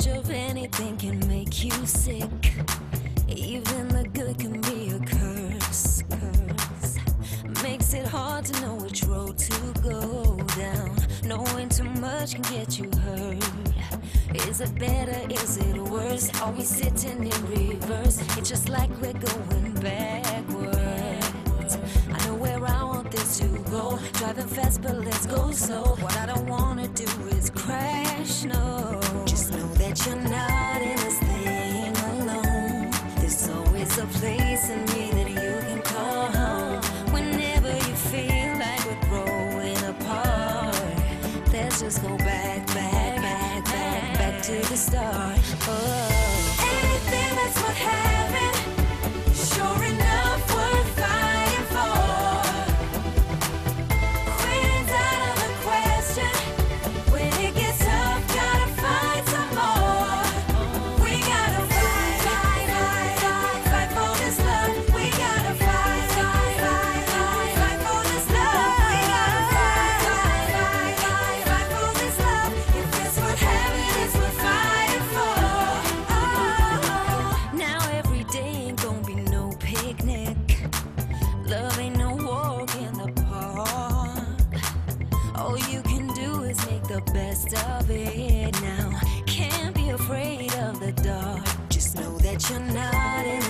much of anything can make you sick. Even the good can be a curse. Makes it hard to know which road to go down. Knowing too much can get you hurt. Is it better? Is it worse? Are we sitting in reverse? It's just like we're going backwards. I know where I want this to go. Driving fast, but let's go slow. What I don't wanna do is crash, no. Just know that you're not in this thing alone. There's always a place in me that you can call home. Whenever you feel like we're growing apart, let's just go back to the start. Anything that's worth having, sure enough worth fighting for. Quitting's out of the question. When it gets tough, gotta find some more. We gotta fight for this love. We gotta fight for this love. We gotta fight for this love. If it's worth having, it's worth fighting for. Now every day ain't gonna be no picnic. Love ain't no walk in the park. All you can do is make the best of it now. Can't be afraid of the dark. Just know that you're not in